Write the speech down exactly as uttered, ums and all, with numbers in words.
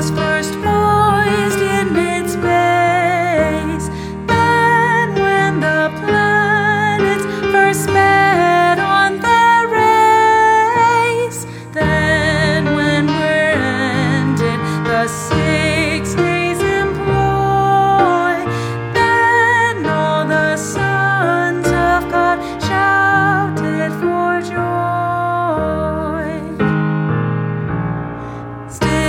was first poised in mid-space. Then when the planets first sped on their race, then when were ended the six days' employ, then all the sons of God shouted for joy. Still